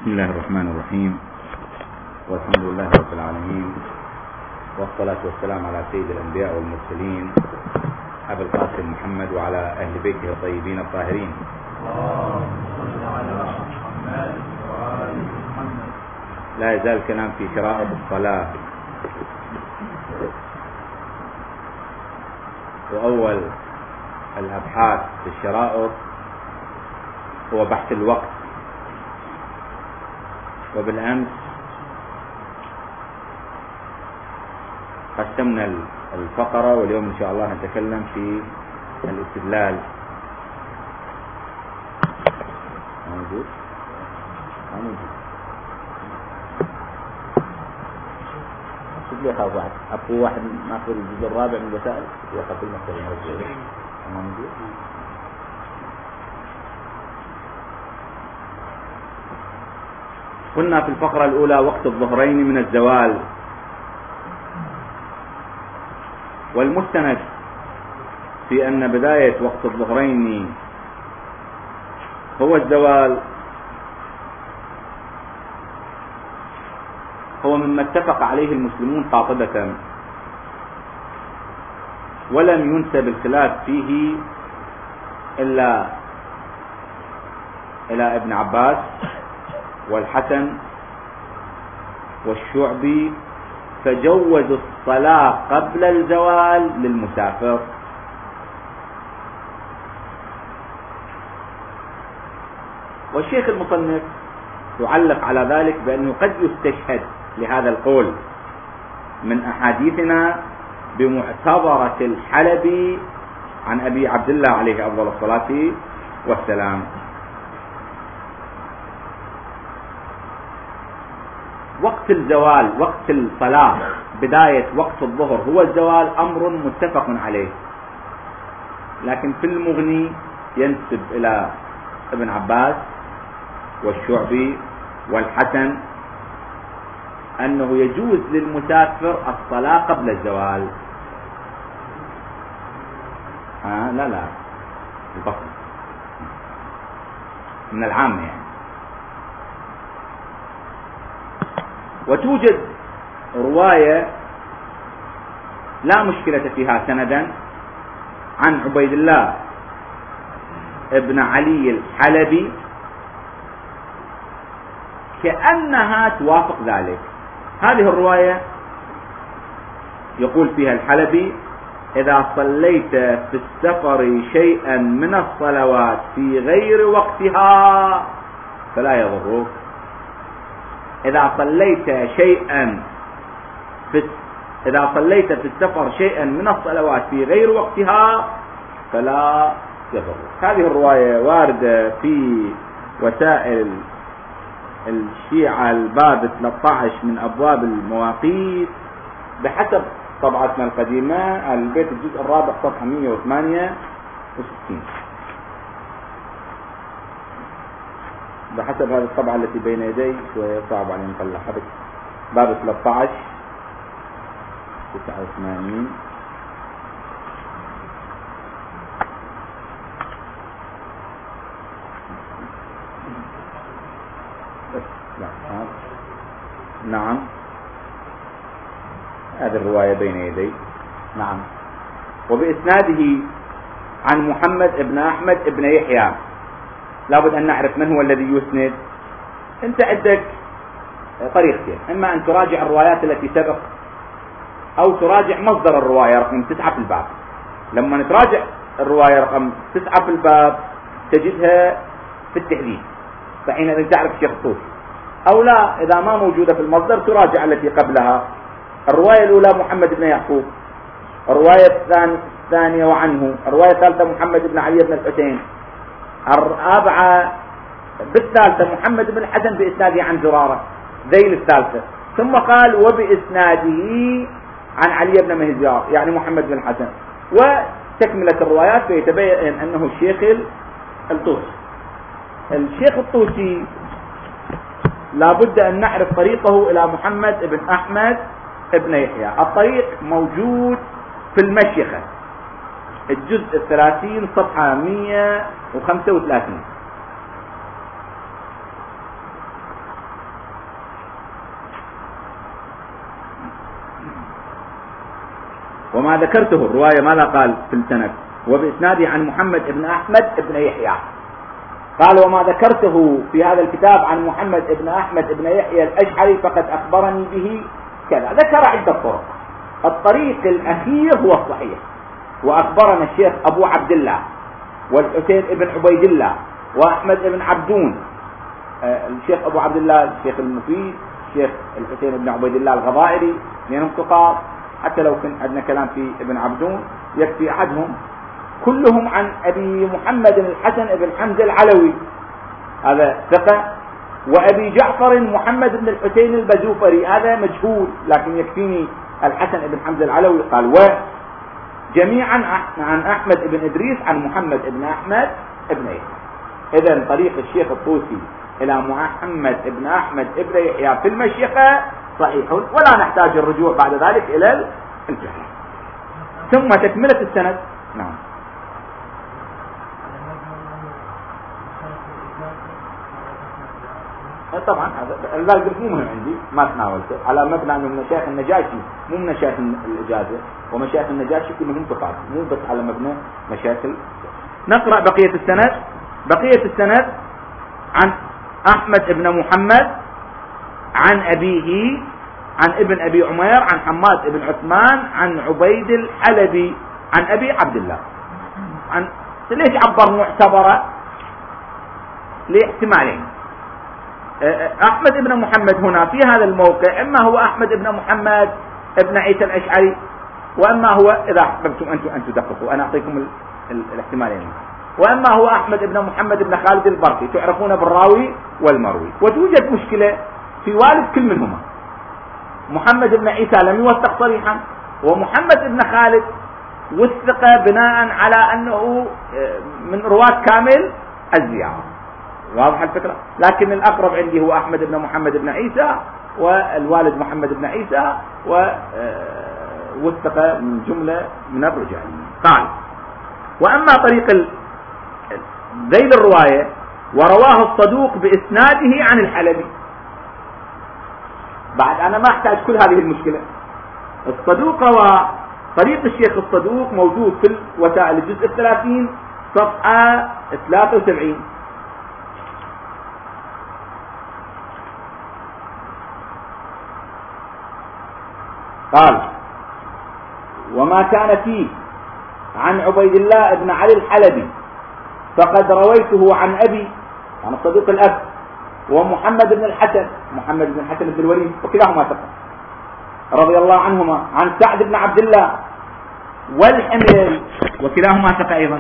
بسم الله الرحمن الرحيم، والحمد لله رب العالمين، والصلاة والسلام على سيد الأنبياء والمرسلين أبي القاسم محمد وعلى أهل بيته الطيبين الطاهرين. لا يزال الكلام في شرائط الصلاة، وأول الأبحاث في الشرائط هو بحث الوقت. وبالأمس قسمنا الفقرة، واليوم إن شاء الله نتكلم في الاستدلال. موجود؟ شوف لي أخاف واحد أبو واحد ناخذ الجزء الرابع من الوسائل يأخذ المكتب موجود. قلنا في الفقرة الأولى وقت الظهرين من الزوال، والمستند في أن بداية وقت الظهرين هو الزوال هو مما اتفق عليه المسلمون قاطبة، ولم ينسب الخلاف فيه إلا إلى ابن عباس والحسن والشعبي، فجوزوا الصلاة قبل الزوال للمسافر. والشيخ المصنف يعلق على ذلك بأنه قد يستشهد لهذا القول من أحاديثنا بمعتبرة الحلبي عن أبي عبد الله عليه أفضل الصلاة والسلام. وقت الزوال، وقت الصلاة، بداية وقت الظهر هو الزوال، أمر متفق عليه، لكن في المغني ينسب إلى ابن عباس والشعبي والحسن أنه يجوز للمسافر الصلاة قبل الزوال. لا البصر من العامة يعني. وتوجد رواية لا مشكلة فيها سندا عن عبيد الله ابن علي الحلبي كأنها توافق ذلك. هذه الرواية يقول فيها الحلبي: إذا صليت في السفر شيئا من الصلوات في غير وقتها فلا يضرك. إذا صليت في السفر شيئا من الصلوات في غير وقتها فلا يضرك. هذه الرواية واردة في وسائل الشيعة الباب 13 من أبواب المواقيت بحسب طبعتنا القديمة، البيت الجزء الرابع صفحة 168، بحسب هذه الطبعة التي بين يدي. شوية صعب علي نطلع حرف باب 13 89. نعم هذه الرواية بين يدي. نعم. وبإسناده عن محمد ابن أحمد ابن يحيى. لابد أن نعرف من هو الذي يسند. أنت عندك طريقتين: إما أن تراجع الروايات التي سبق، أو تراجع مصدر الرواية رقم 9 في الباب. لما نتراجع الرواية رقم 9 في الباب تجدها في التحديد، فحينئذ تعرف الشيخ الطوسي. أو لا، إذا ما موجودة في المصدر تراجع التي قبلها. الرواية الأولى محمد بن يعقوب، الرواية الثانية وعنه، الرواية الثالثة محمد بن علي بن الحسين، الرابعة بالثالثة محمد بن الحسن بإسناده عن زرارة ذيل الثالثة. ثم قال وبإسناده عن علي بن مهزار يعني محمد بن الحسن، وتكملة الروايات فيتبين أنه الشيخ الطوسي. الشيخ الطوسي لابد أن نعرف طريقه إلى محمد بن أحمد ابن يحيى. الطريق موجود في المشيخة الجزء 30 صفحة 135. وما ذكرته الرواية ماذا قال في السند؟ وبإسناده عن محمد بن أحمد بن يحيى. قال وما ذكرته في هذا الكتاب عن محمد بن أحمد بن يحيى الأشعري فقد أخبرني به كذا. ذكر عدة طرق. الطريق الأخير هو الصحيح. وأخبرنا الشيخ أبو عبد الله والحسين بن عبيد الله وأحمد بن عبدون. الشيخ أبو عبد الله الشيخ المفيد، الشيخ الحسين بن عبيد الله الغضائري، اثنينهم ثقات، حتى لو كان عندنا كلام في ابن عبدون يكفي أحدهم. كلهم عن أبي محمد الحسن بن حمزة العلوي، هذا ثقة. وأبي جعفر محمد بن الحسين البزوفري، هذا مجهول لكن يكفيني الحسن بن حمزة العلوي. قال وجميعا عن أحمد بن إدريس عن محمد بن أحمد بن يحيى. إذن طريق الشيخ الطوسي إلى محمد بن أحمد بن يحيى في المشيخة صحيح، ولا نحتاج الرجوع بعد ذلك إلى الجهل. ثم تكملة السند. نعم. طبعا هذا الباقي مو مهم عندي، ما تناولته، على مبنى انه مشايخ النجاشي مو من مشايخ الاجازه، ومشايخ النجاشي كلهم ثقات، مو بس على مبنى مشايخ. نقرا بقيه السند. بقيه السند عن احمد بن محمد عن ابيه عن ابن ابي عمير عن حماد بن عثمان عن عبيد الحلبي عن ابي عبد الله. عن ليش عبر معتبره؟ لاحتمالين. أحمد بن محمد هنا في هذا الموقع إما هو أحمد بن محمد ابن عيسى الأشعري، وإما هو إذا أحببتم أن تدققوا أنا أعطيكم الاحتمالين، وإما هو أحمد بن محمد بن خالد البرقي، تعرفون بالراوي والمروي. وتوجد مشكلة في والد كل منهما. محمد بن عيسى لم يوثق صريحا، ومحمد بن خالد وثق بناء على أنه من رواة كامل الزيارة. واضح الفكرة؟ لكن الأقرب عندي هو أحمد بن محمد بن عيسى، والوالد محمد بن عيسى، ووثق من جملة من الرجال. قال وأما طريق ذيل الرواية ورواه الصدوق بإسناده عن الحلبي. بعد أنا ما أحتاج كل هذه المشكلة. الصدوق روى طريق الشيخ الصدوق موجود في الوسائل الجزء 30 صفحة 73. قال وما كان فيه عن عبيد الله بن علي الحلبي فقد رويته عن أبي عن الصديق الأب ومحمد بن الحسن محمد بن الحسن بن الوليد وكلاهما ثقة رضي الله عنهما عن سعد بن عبد الله والحمل وكلاهما ثقة أيضا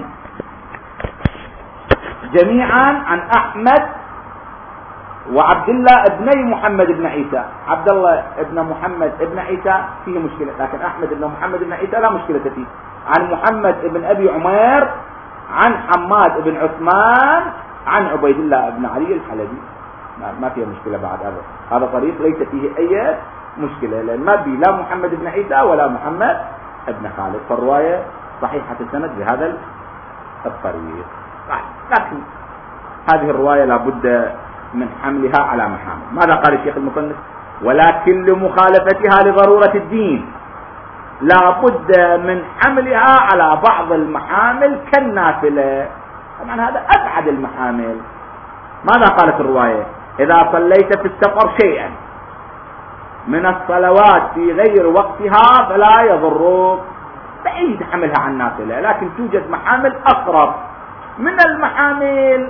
جميعا عن أحمد وعبد الله ابني محمد بن عيسى. عبد الله ابن محمد ابن عيسى فيه مشكلة، لكن أحمد ابن محمد بن عيسى لا مشكلة فيه. عن محمد ابن أبي عمير عن حماد بن عثمان عن عبيد الله بن علي الحلبي. ما فيها مشكلة بعد هذا طريق ليس فيه أي مشكلة، لأن ما بي لا محمد بن عيسى ولا محمد ابن خالد، فالرواية صحيحة السند بهذا الطريق. لكن هذه الرواية لابد من حملها على محامل. ماذا قال الشيخ المصنف؟ ولكن لمخالفتها لضرورة الدين لا بد من حملها على بعض المحامل كالنافلة. طبعا هذا أبعد المحامل. ماذا قالت الرواية؟ إذا صليت في السفر شيئا من الصلوات في غير وقتها فلا يضرك، بعيد حملها عن النافلة. لكن توجد محامل أقرب من المحامل،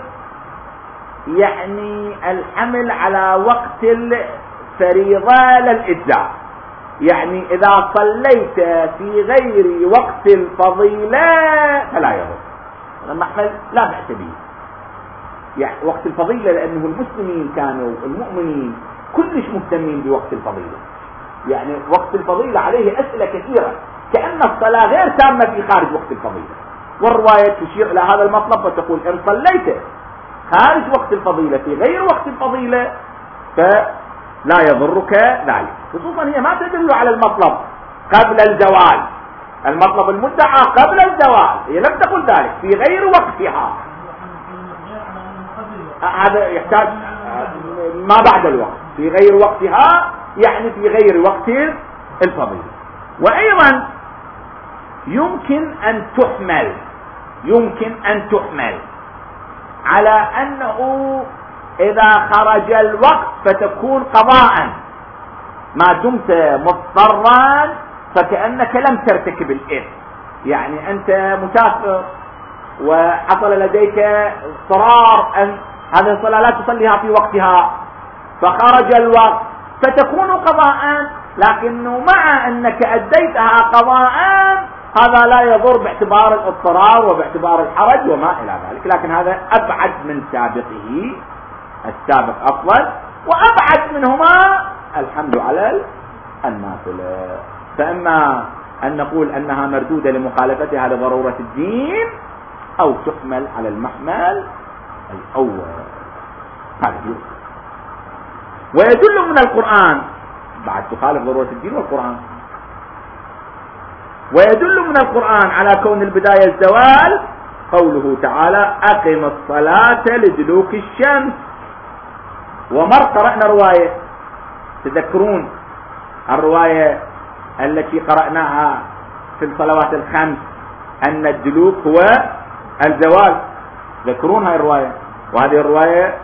يعني الحمل على وقت الفريضة للإجزاء. يعني إذا صليت في غير وقت الفضيلة فلا يضر، هذا المحمل لا بأس به. يعني وقت الفضيلة لأنه المسلمين كانوا المؤمنين كلش مهتمين بوقت الفضيلة، يعني وقت الفضيلة عليه أسئلة كثيرة، كأن الصلاة غير تامة في خارج وقت الفضيلة. والرواية تشير إلى هذا المطلب وتقول إن صليت خارج وقت الفضيلة في غير وقت الفضيلة فلا يضرك ذلك، خصوصا هي ما تدل على المطلب قبل الزوال، المطلب المدعى قبل الزوال، هي لم تقل ذلك في غير وقتها. هذا يحتاج ما بعد الوقت، في غير وقتها يعني في غير وقت الفضيلة. وأيضا يمكن أن تحمل على أنه إذا خرج الوقت فتكون قضاء، ما دمت مضطرا فكأنك لم ترتكب الإثم. يعني أنت مسافر وحصل لديك اضطرار أن هذه الصلاة لا تصليها في وقتها فخرج الوقت فتكون قضاء، لكنه مع أنك أديتها قضاء هذا لا يضر باعتبار الاضطرار وباعتبار الحرج وما إلى ذلك، لكن هذا أبعد من سابقه، السابق أفضل، وأبعد منهما الحمل على النافلة. فإما أن نقول أنها مردودة لمخالفتها لضرورة الدين، أو تحمل على المحمل الأول. ويدل من القرآن، بعد تخالف ضرورة الدين والقرآن، ويدل من القرآن على كون البداية الزوال قوله تعالى أقم الصلاة لدلوك الشمس. ومر قرأنا رواية، تذكرون الرواية التي قرأناها في الصلوات الخمس أن الدلوك هو الزوال، تذكرون هاي الرواية، وهذه الرواية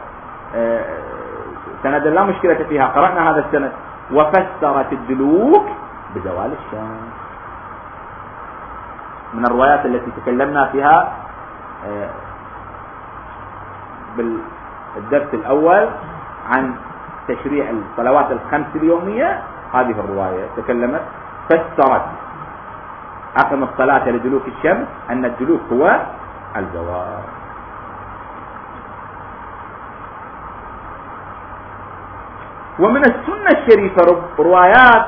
سند لا مشكلة فيها، قرأنا هذا السند. وفسرت الدلوك بزوال الشمس، من الروايات التي تكلمنا فيها بالدرس الأول عن تشريع الصلوات الخمس اليومية. هذه الرواية تكلمت فسرت أقم الصلاة لدلوك الشمس أن الدلوك هو الزوال. ومن السنة الشريفة روايات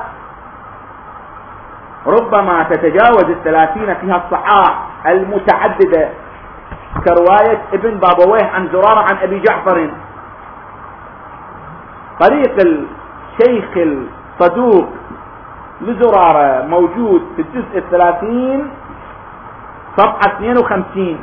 ربما تتجاوز 30 فيها الصحاح المتعددة، كرواية ابن بابويه عن زرارة عن أبي جعفر، طريق الشيخ الصدوق لزرارة موجود في الجزء 30 صفحة 52.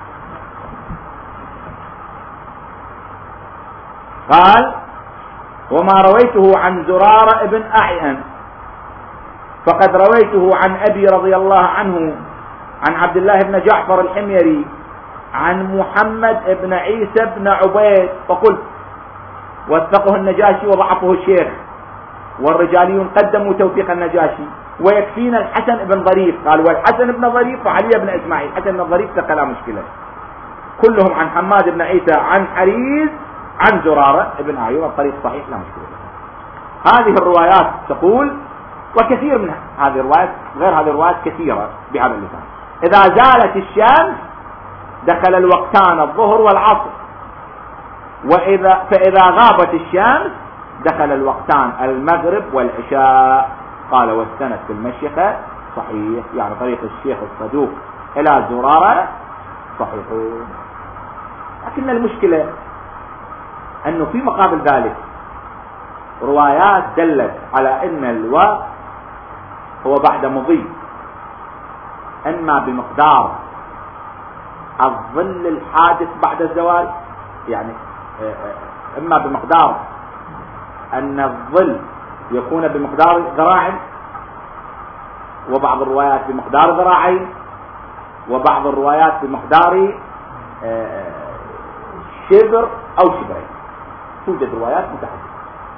قال وما رويته عن زرارة ابن أعين فقد رويته عن أبي رضي الله عنه عن عبد الله بن جعفر الحميري عن محمد بن عيسى بن عبيد فقلت وثقه النجاشي وضعفه الشيخ، والرجاليون قدموا توثيق النجاشي، ويكفينا الحسن بن ظريف. قال والحسن بن ظريف وعلي بن إسماعيل. حسن بن ظريف ثقة لا مشكلة، كلهم عن حماد بن عيسى عن حريز عن زرارة ابن أعين، الطريق صحيح لا مشكلة. هذه الروايات تقول، وكثير من هذه الروايات غير هذه الروايات كثيرة بهذا اللسان، إذا زالت الشمس دخل الوقتان الظهر والعصر، فإذا غابت الشمس دخل الوقتان المغرب والعشاء. قال والسند في المشيخة صحيح، يعني طريق الشيخ الصدوق إلى زرارة صحيح. لكن المشكلة أنه في مقابل ذلك روايات دلت على أن الوقت هو بعد مضي، إما بمقدار الظل الحادث بعد الزوال، يعني إما بمقدار أن الظل يكون بمقدار ذراع، وبعض الروايات بمقدار ذراعين، وبعض الروايات بمقدار شبر أو شبرين. توجد روايات متعددة.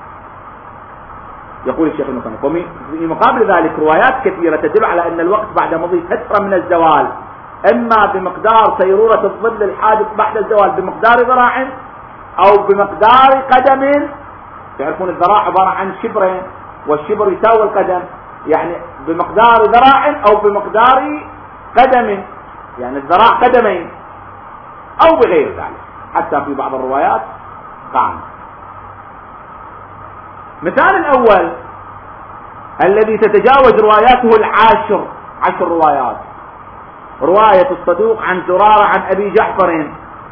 يقول الشيخ المصنف وفي مقابل ذلك روايات كثيرة تدل على أن الوقت بعد مضي فترة من الزوال إما بمقدار سيرورة الظل الحادث بعد الزوال بمقدار ذراع أو بمقدار قدم. تعرفون الذراع عبارة عن شبرين، والشبر يساوي القدم، يعني بمقدار ذراع أو بمقدار قدم، يعني الذراع قدمين، أو بغير ذلك، حتى في بعض الروايات قام. مثال الأول الذي تتجاوز رواياته 10 روايات، رواية الصدوق عن زرارة عن أبي جعفر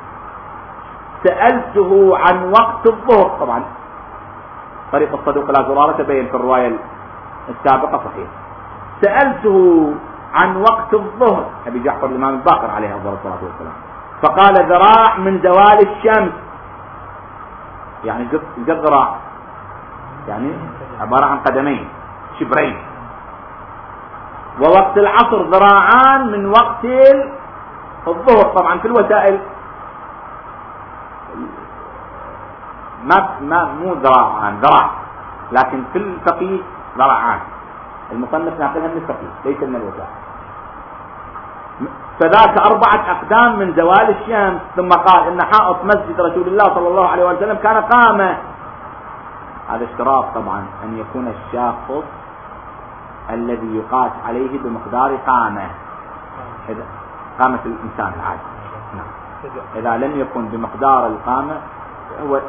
سألته عن وقت الظهر. طبعا طريق الصدوق إلى زرارة تبين في الرواية السابقة صحيح. سألته عن وقت الظهر أبي جعفر الإمام الباقر عليه الصلاة والسلام، فقال ذراع من زوال الشمس، يعني قد ذراع، يعني عبارة عن قدمين شبرين. ووقت العصر ذراعان من وقت الظهر. طبعا في الوسائل مو ذراعان، ذراع، لكن في الفقيه ذراعان. المصنف ناقلها من الفقيه ليس من الوسائل. فذاك 4 أقدام من زوال الشمس. ثم قال إن حائط مسجد رسول الله صلى الله عليه وسلم كان قامة. هذا اشتراط طبعا أن يكون الشاخص الذي يقاس عليه بمقدار قامة، قامة الإنسان العادي. إذا لم يكن بمقدار القامة هو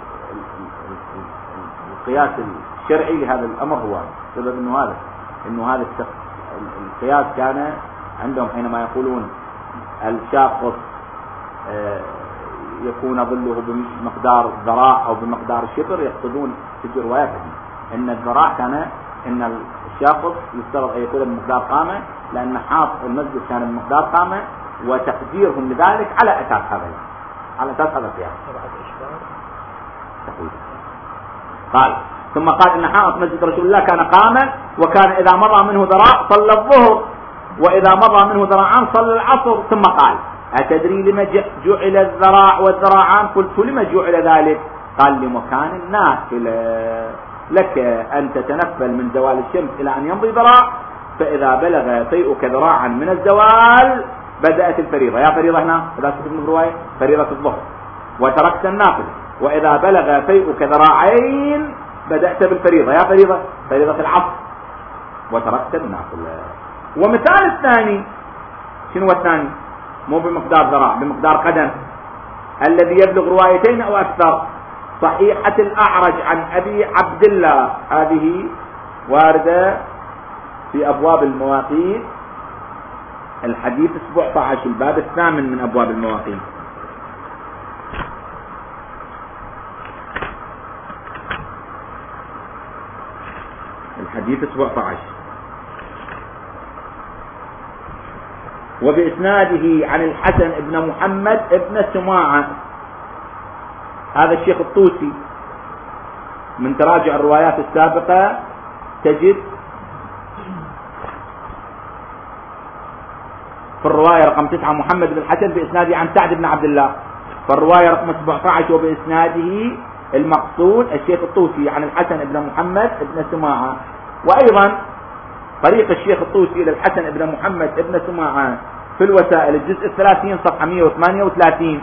القياس الشرعي لهذا الأمر هو سبب إنه هذا القياس كان عندهم حينما يقولون الشاخص يكون ظله بمقدار ذراع أو بمقدار شبر، يقصدون في روايات إن الذراع كان إن الشاخص يفترض أن يكون بمقدار قامة، لأن حائط المسجد كان بمقدار قامة، وتقديرهم لذلك على أساس هذا القياس. قال ثم قال إن حائط مسجد رسول الله كان قامة، وكان إذا مضى منه ذراع صلى الظهر، وإذا مضى منه ذراعان صلى العصر. ثم قال أتدري لما جعل الذراع والذراعان؟ قلت لما جعل ذلك؟ قال لمكان النافلة، لك أن تتنفل من زوال الشمس إلى أن يمضي ذراع، فإذا بلغ فيئك ذراعا من الزوال بدأت الفريضة. يا فريضة هنا إذا كنت من الرواية فريضة الظهر، وتركت النافل. وإذا بلغ فيئك ذراعين بدأت بالفريضة. يا فريضة العصر، وتركت النافل. ومثال الثاني شنو الثاني؟ مو بمقدار ذراع، بمقدار قدم، الذي يبلغ روايتين أو أكثر. صحيحة الأعرج عن أبي عبد الله، هذه واردة في أبواب المواقيت، الحديث 17، الباب 8 من أبواب المواقيت. الحديث 17. وبإسناده عن الحسن بن محمد ابن سماعة، هذا الشيخ الطوسي. من تراجع الروايات السابقة تجد في الرواية رقم 9 محمد بن الحسن بإسناده عن سعد بن عبد الله، فالرواية رقم 17 وبإسناده المقصود الشيخ الطوسي عن الحسن بن محمد بن سماعة. وأيضا طريق الشيخ الطوسي إلى الحسن بن محمد بن سماعة في الوسائل الجزء 30 صفحة 138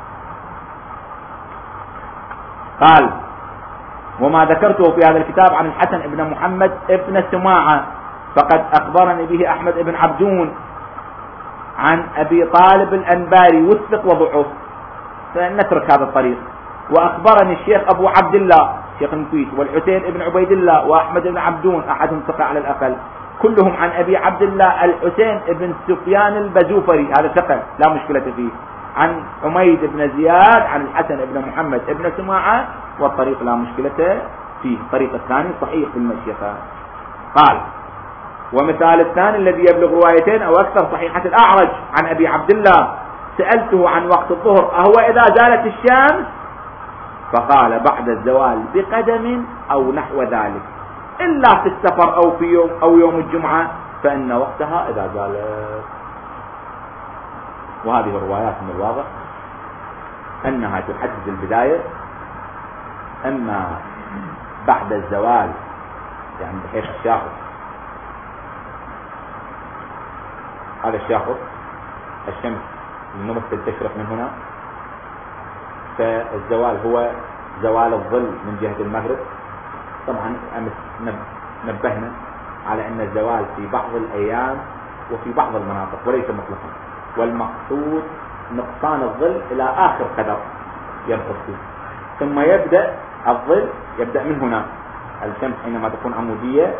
قال: وما ذكرته في هذا الكتاب عن الحسن بن محمد بن سماعة فقد أخبرني به أحمد بن عبدون عن أبي طالب الأنباري وثق وضعف، فنترك هذا الطريق. وأخبرني الشيخ أبو عبد الله شيخ المفيد والحسين بن عبيد الله وأحمد بن عبدون أحدهم ثقة على الأقل، كلهم عن أبي عبد الله الحسين بن سفيان البزوفري، هذا ثقة لا مشكلة فيه، عن حميد بن زياد عن الحسن بن محمد بن سماعة، والطريق لا مشكلة فيه، الطريق الثاني صحيح في المشيخة. قال: ومثال الثاني الذي يبلغ روايتين أو أكثر صحيحة الأعرج عن أبي عبد الله سألته عن وقت الظهر أهو إذا زالت الشمس؟ فقال: بعد الزوال بقدم أو نحو ذلك، إلا في السفر أو في يوم أو يوم الجمعة فإن وقتها إذا زالت. وهذه الروايات من الواضح أنها تحدد البداية أما بعد الزوال، يعني بحيث الشاخص هذا الشاخص الشمس الممثل تشرق من هنا، فالزوال هو زوال الظل من جهة المغرب. طبعا أمس نبهنا على أن الزوال في بعض الأيام وفي بعض المناطق وليس مطلقا، والمقصود نقصان الظل إلى آخر قدر ينقص فيه، ثم يبدأ الظل يبدأ من هنا. الشمس حينما تكون عمودية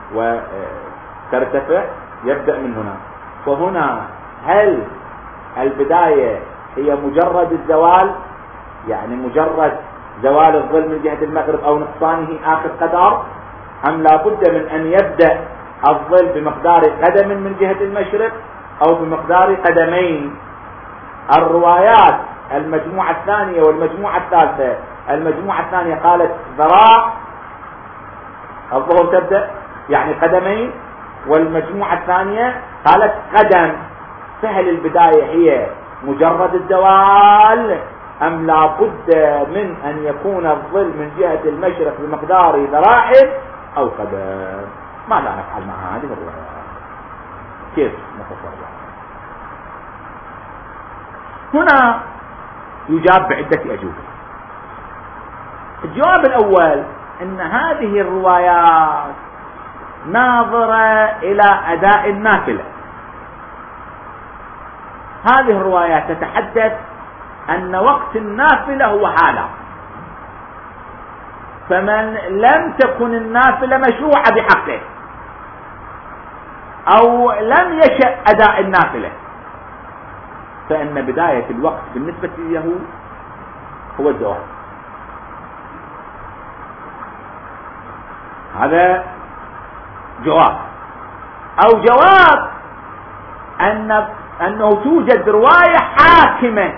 وترتفع يبدأ من هنا. فهنا هل البداية هي مجرد الزوال، يعني مجرد زوال الظل من جهة المغرب أو نقصانه آخر قدر، أم لا بد من أن يبدأ الظل بمقدار قدم من جهة المشرق أو بمقدار قدمين؟ الروايات المجموعة الثانية والمجموعة الثالثة، المجموعة الثانية قالت ذراع الظهر تبدأ يعني قدمين، والمجموعة الثانية قالت قدم. فهل البداية هي مجرد الزوال أم لا بد من أن يكون الظل من جهة المشرق بمقدار ذراع أو قدم؟ ماذا نفعل مع هذه الروايات؟ كيف نتصرف؟ هنا يجاب بعدة أجوبة. الجواب الأول أن هذه الروايات ناظرة إلى أداء النافلة. هذه الروايات تتحدث أن وقت النافلة هو هذا، فمن لم تكن النافلة مشروعة بحقه أو لم يشأ أداء النافلة فإن بداية الوقت بالنسبة له هو الزواج. هذا جواب. أو جواب أنه توجد رواية حاكمة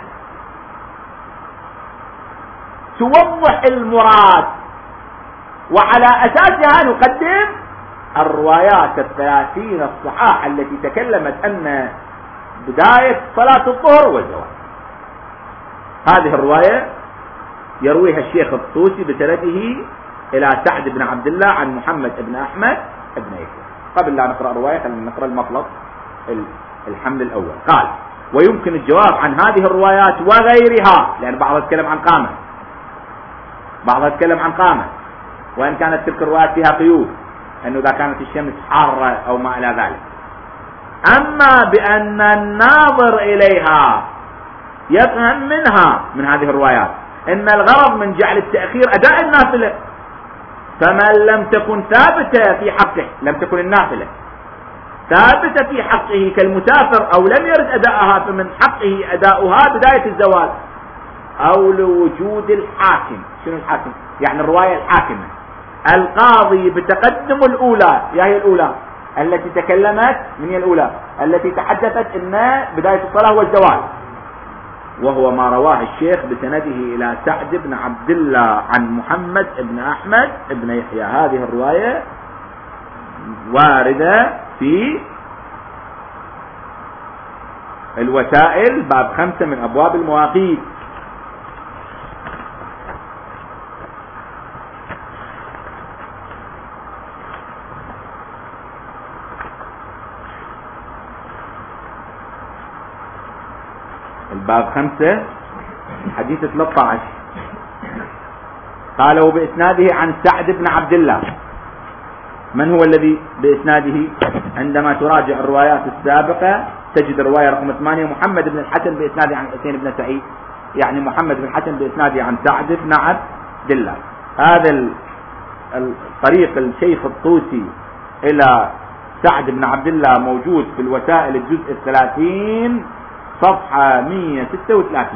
توضح المراد، وعلى أساسها نقدم الروايات 30 الصحاح التي تكلمت أن بداية صلاة الظهر والزواج. هذه الرواية يرويها الشيخ الطوسي بسنده إلى سعد بن عبد الله عن محمد بن أحمد بن يحيى. قبل لا نقرأ الرواية خلينا نقرأ المطلب الحمل الأول. قال: ويمكن الجواب عن هذه الروايات وغيرها، لأن بعضها يتكلم عن قامة، بعضها يتكلم عن قامة، وإن كانت تلك الروايات فيها قيود أنه إذا كانت الشمس حارة أو ما إلى ذلك. أما بأن الناظر إليها يفهم منها من هذه الروايات أن الغرض من جعل التأخير أداء النافلة، فمن لم تكن ثابتة في حقه، لم تكن النافلة ثابتة في حقه كالمسافر أو لم يرد أداءها، فمن حقه أداؤها بداية الزواج، أو لوجود الحاكم. شنو الحاكم؟ يعني الرواية الحاكمة القاضي بتقدم الأولى، هي الأولى التي تكلمت، من هي الأولى التي تحدثت أن بداية الصلاة هو الزواج، وهو ما رواه الشيخ بسنده إلى سعد بن عبد الله عن محمد بن أحمد بن يحيى. هذه الرواية واردة في الوسائل باب 5 من أبواب المواقيت. الباب 5 حديث 13 قال: وبإسناده عن سعد بن عبد الله. من هو الذي بإسناده؟ عندما تراجع الروايات السابقة تجد الرواية رقم 8 محمد بن الحسن بإسناده عن حسين بن سعيد، يعني محمد بن الحسن بإسناده عن سعد بن عبد الله. هذا الطريق الشيخ الطوسي إلى سعد بن عبد الله موجود في الوسائل الجزء 30 صفحة 136.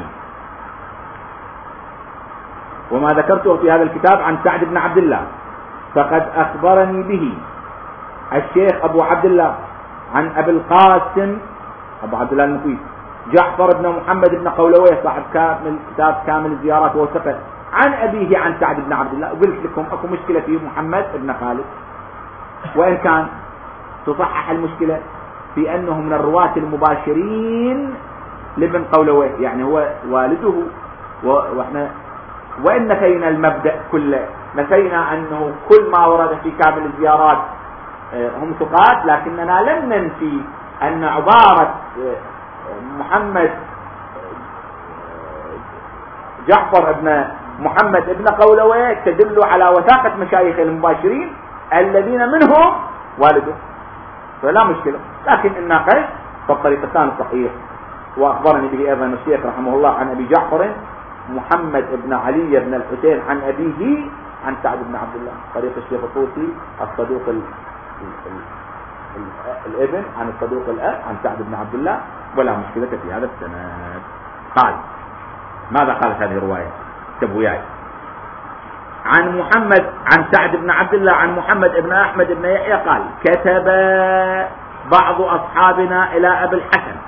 وما ذكرته في هذا الكتاب عن سعد بن عبد الله فقد أخبرني به الشيخ أبو عبد الله عن أبي القاسم أبو عبد الله المقيس جعفر بن محمد بن قولويه صاحب كتاب كامل الزيارات وثقة عن أبيه عن سعد بن عبد الله. وقلت لكم أكو مشكلة في محمد بن خالد، وإن كان تصحح المشكلة في أنه من الرواة المباشرين لابن قولويه، يعني هو والده. وإحنا وإن نسينا المبدأ كله، نسينا أنه كل ما ورد في كامل الزيارات هم ثقات، لكننا لم ننفي أن عبارة محمد جعفر ابن محمد ابن قولويه تدل على وثاقة مشايخ المباشرين الذين منهم والده، فلا مشكلة. لكن الناقش فالطريقتان الصحيح. وأخبرني به أيضا الشيخ رحمه الله عن أبي جعفر محمد بن علي بن الحسين عن أبيه عن سعد بن عبد الله، طريق الشيخ الطوسي الصدوق الابن عن الصدوق الأب عن سعد بن عبد الله، ولا مشكلة في هذا السند. قال: ماذا قالت هذه الرواية؟ اكتبوا وياي. عن محمد عن سعد بن عبد الله عن محمد بن أحمد بن يحيى قال: كتب بعض أصحابنا إلى أبي الحسن،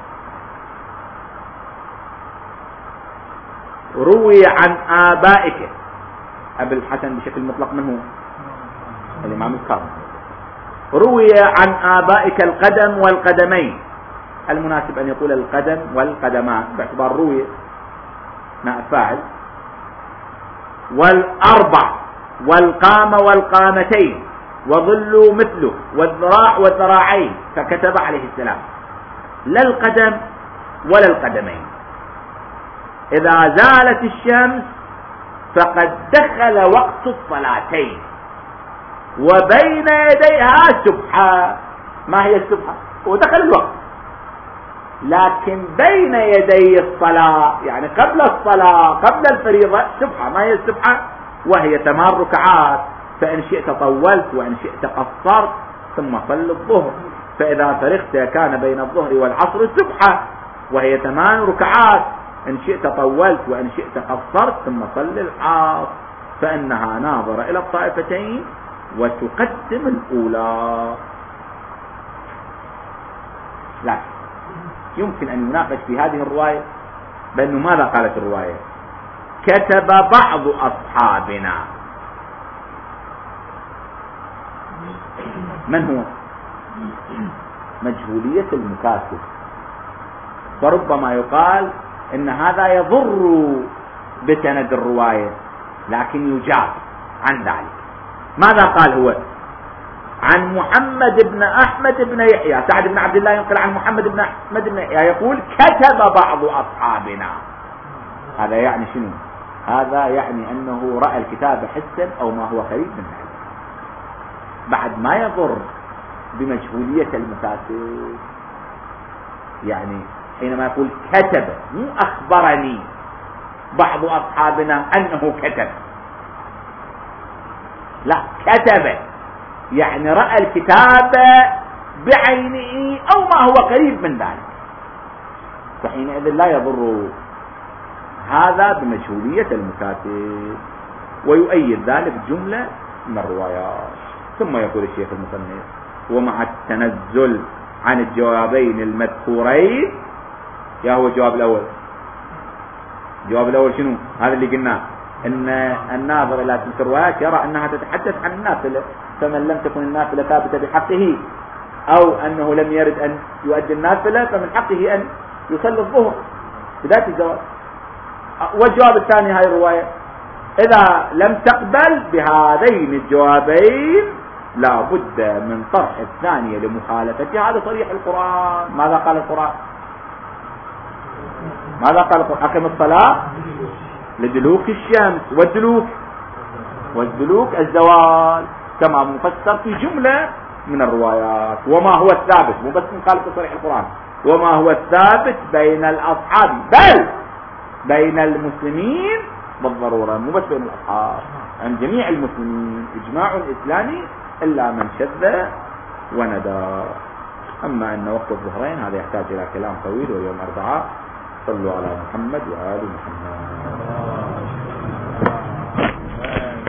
روي عن آبائك. أبي الحسن بشكل مطلق من هو؟ الإمام الكاظم. روي عن آبائك القدم والقدمين. المناسب أن يقول القدم والقدمان باعتبار روي نائب فاعل. والأربع والقامة والقامتين وظل مثله والذراع والذراعين، فكتب عليه السلام لا القدم ولا القدمين. إذا زالت الشمس فقد دخل وقت الصلاتين وبين يديها سبحة. ما هي السبحة؟ ودخل الوقت، لكن بين يدي الصلاة يعني قبل الصلاة قبل الفريضة سبحة. ما هي السبحة؟ وهي 8 ركعات، فإن شئت طولت وإن شئت قصرت ثم صل الظهر. فإذا فرغت كان بين الظهر والعصر سبحة وهي 8 ركعات، إن شئت طولت وإن شئت قصرت ثم صل العصر. فإنها ناظرة إلى الطائفتين وتقدم الأولى. لكن يمكن أن يناقش في هذه الرواية بأنه ماذا قالت الرواية؟ كتب بعض أصحابنا. من هو؟ مجهولية المكاتب. فربما يقال إن هذا يضر بسند الرواية، لكن يجاب عن ذلك. ماذا قال هو؟ عن محمد بن أحمد بن يحيى. سعد بن عبد الله ينقل عن محمد بن أحمد بن يحيى يقول كتب بعض أصحابنا. هذا يعني شنو؟ هذا يعني أنه رأى الكتاب حسا أو ما هو قريب من ذلك. بعد ما يضر بمجهولية المكاتب، يعني حينما يقول كتب مو أخبرني بعض أصحابنا أنه كتب، لا، كتب يعني رأى الكتاب بعينه أو ما هو قريب من ذلك، فحينئذ لا يضر هذا بمجهولية المكاتب. ويؤيد ذلك جملة من الروايات. ثم يقول الشيخ المصنف: ومع التنزل عن الجوابين المذكورين. يا هو الجواب الأول. الجواب الأول شنو؟ هذا اللي قلناه، ان الناظر الى تلك الروايات يرى انها تتحدث عن النافلة، فمن لم تكن النافلة ثابتة بحقه او انه لم يرد ان يؤدي النافلة فمن حقه ان يصلي الظهر بذات الجواب. والجواب الثاني هاي الرواية اذا لم تقبل بهذين الجوابين لا بد من طرح الثانية لمخالفتها. هذا صريح القرآن. ماذا قال القرآن؟ ماذا قال القرآن؟ أقم الصلاة لدلوك الشمس. والدلوك الزوال، كما مفسر في جملة من الروايات. وما هو الثابت، مو بس مخالفة صريح القرآن، وما هو الثابت بين الأصحاب بل بين المسلمين بالضرورة، مو بس بين الأصحاب، عن جميع المسلمين، إجماع الإسلامي إلا من شذ وندى. أما أن وقت الظهرين هذا يحتاج إلى كلام طويل، ويوم 4. صلوا على محمد وآل محمد.